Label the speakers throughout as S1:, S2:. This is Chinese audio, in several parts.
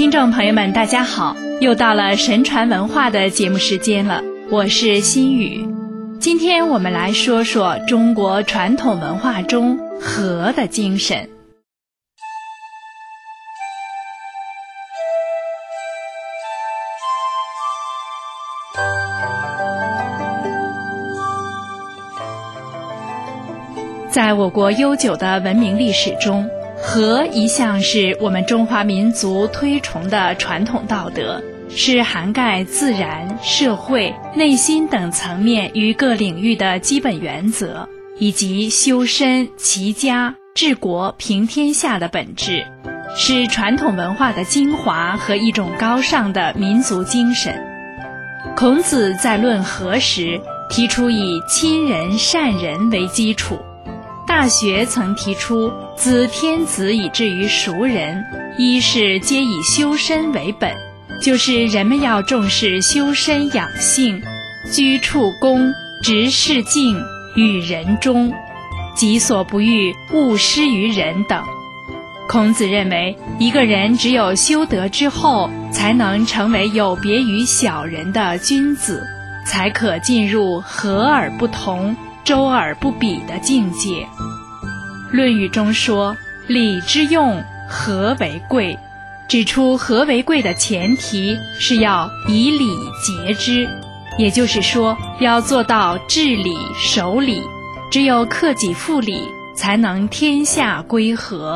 S1: 听众朋友们大家好，又到了神传文化的节目时间了，我是心雨。今天我们来说说中国传统文化中和的精神。在我国悠久的文明历史中，和一向是我们中华民族推崇的传统道德，是涵盖自然、社会、内心等层面与各领域的基本原则，以及修身、齐家、治国、平天下的本质，是传统文化的精华和一种高尚的民族精神。孔子在论和时，提出以亲人、善人为基础。大学曾提出自天子以至于熟人，一是皆以修身为本，就是人们要重视修身养性，居处恭，执事敬，与人忠，己所不欲，勿施于人等。孔子认为，一个人只有修德之后，才能成为有别于小人的君子，才可进入和而不同，周而不比的境界。论语中说，礼之用，和为贵，指出和为贵的前提是要以礼节之，也就是说要做到治理守礼，只有克己复礼，才能天下归和。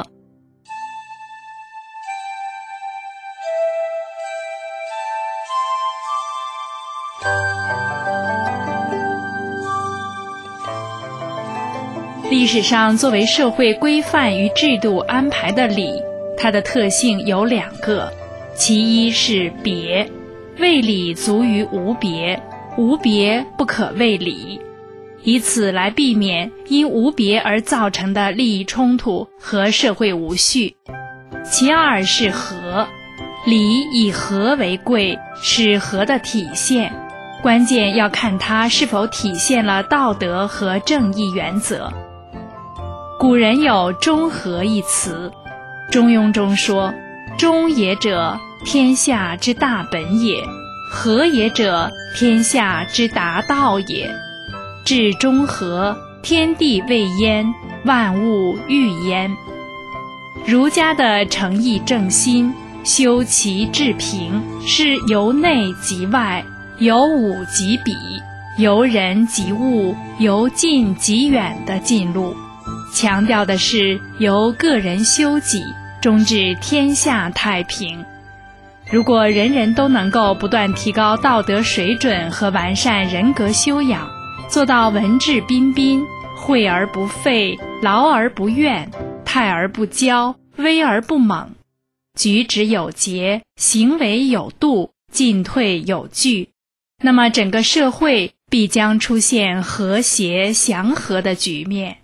S1: 历史上作为社会规范与制度安排的礼，它的特性有两个，其一是别，为礼足于无别，无别不可为礼，以此来避免因无别而造成的利益冲突和社会无序。其二是和，礼以和为贵，是和的体现，关键要看它是否体现了道德和正义原则。古人有中和一词，中庸中说，中也者，天下之大本也，和也者，天下之达道也。至中和，天地未焉，万物欲焉。儒家的诚意正心，修齐治平，是由内及外，由武及比，由人及物，由近及远的进路，强调的是由个人修己，终至天下太平。如果人人都能够不断提高道德水准和完善人格修养，做到文质彬彬，惠而不费，劳而不怨，泰而不骄，威而不猛，举止有节，行为有度，进退有据，那么整个社会必将出现和谐祥和的局面。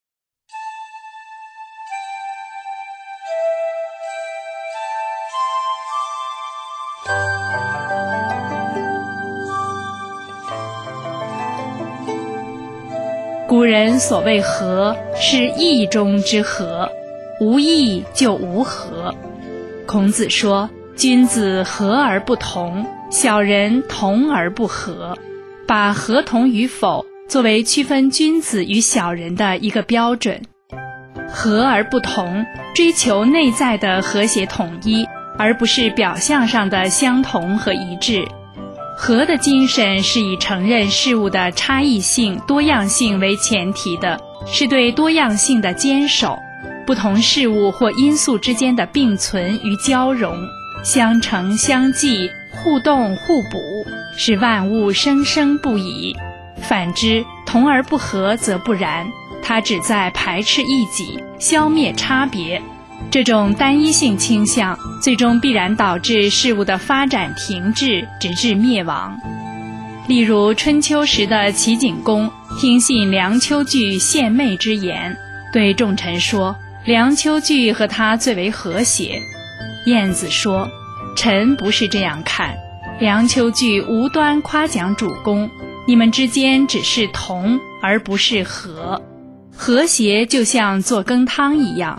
S1: 古人所谓和，是义中之和，无义就无和。孔子说，君子和而不同，小人同而不和，把和同与否作为区分君子与小人的一个标准。和而不同，追求内在的和谐统一，而不是表象上的相同和一致。和的精神是以承认事物的差异性、多样性为前提的，是对多样性的坚守，不同事物或因素之间的并存与交融，相成相济，互动互补，使万物生生不已。反之，同而不和则不然，它只在排斥异己，消灭差别。这种单一性倾向，最终必然导致事物的发展停滞，直至灭亡。例如春秋时的齐景公听信梁丘据献媚之言，对众臣说，梁丘据和他最为和谐。晏子说，臣不是这样看，梁丘据无端夸奖主公，你们之间只是同而不是和。和谐就像做羹汤一样，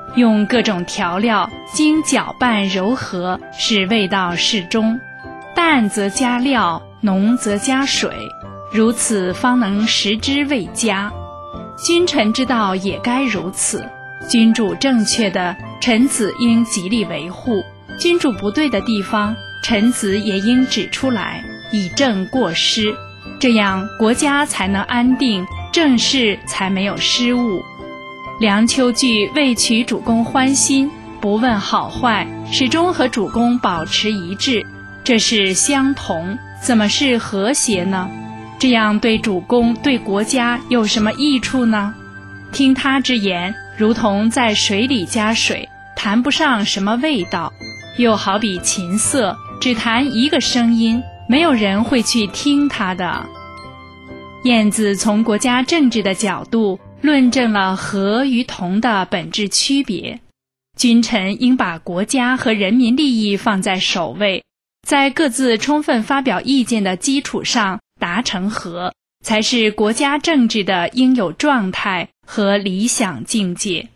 S1: 用各种调料经搅拌柔和，使味道适中。淡则加料，浓则加水，如此方能食之味佳。君臣之道也该如此。君主正确的，臣子应极力维护；君主不对的地方，臣子也应指出来，以正过失。这样国家才能安定，政事才没有失误。梁丘据为取主公欢心，不问好坏，始终和主公保持一致，这是相同，怎么是和谐呢？这样对主公对国家有什么益处呢？听他之言，如同在水里加水，谈不上什么味道。又好比琴瑟，只弹一个声音，没有人会去听他的。晏子从国家政治的角度论证了和与同的本质区别。君臣应把国家和人民利益放在首位，在各自充分发表意见的基础上达成和，才是国家政治的应有状态和理想境界。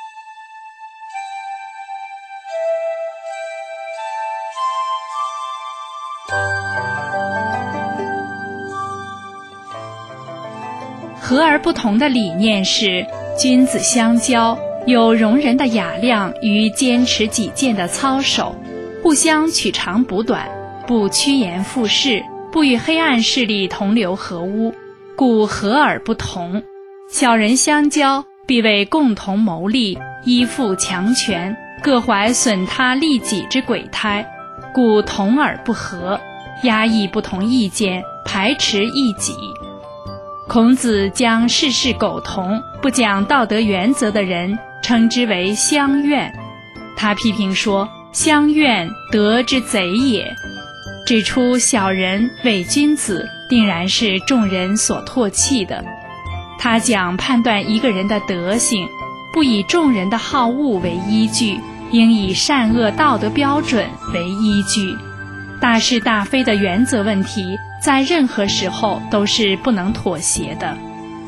S1: 和而不同的理念是，君子相交，有容人的雅量与坚持己见的操守，互相取长补短，不趋炎附势，不与黑暗势力同流合污，故和而不同。小人相交，必为共同谋利，依附强权，各怀损他利己之鬼胎，故同而不和，压抑不同意见，排斥异己。孔子将事事苟同，不讲道德原则的人称之为乡愿。他批评说，乡愿，德之贼也，指出小人伪君子定然是众人所唾弃的。他讲判断一个人的德行，不以众人的好恶为依据，应以善恶道德标准为依据。大是大非的原则问题，在任何时候都是不能妥协的。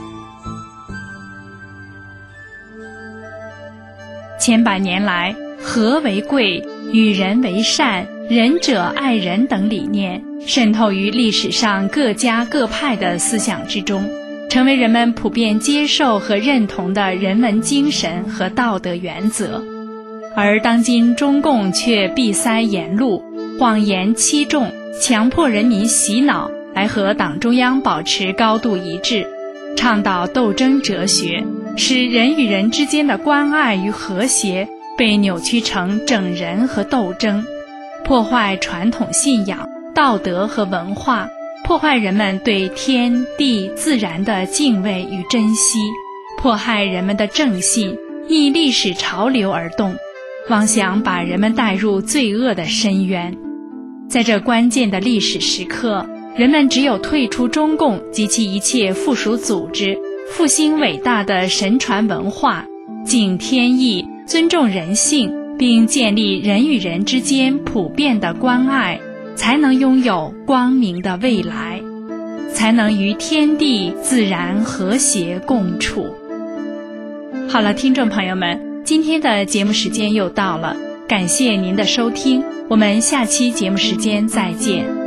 S1: 千百年来，和为贵，与人为善，仁者爱人等理念渗透于历史上各家各派的思想之中，成为人们普遍接受和认同的人文精神和道德原则。而当今中共却闭塞言路，谎言欺众，强迫人民洗脑，来和党中央保持高度一致，倡导斗争哲学，使人与人之间的关爱与和谐被扭曲成整人和斗争，破坏传统信仰、道德和文化，破坏人们对天地自然的敬畏与珍惜，迫害人们的正信，逆历史潮流而动，妄想把人们带入罪恶的深渊。在这关键的历史时刻，人们只有退出中共及其一切附属组织，复兴伟大的神传文化，敬天意，尊重人性，并建立人与人之间普遍的关爱，才能拥有光明的未来，才能与天地自然和谐共处。好了，听众朋友们，今天的节目时间又到了，感谢您的收听，我们下期节目时间再见。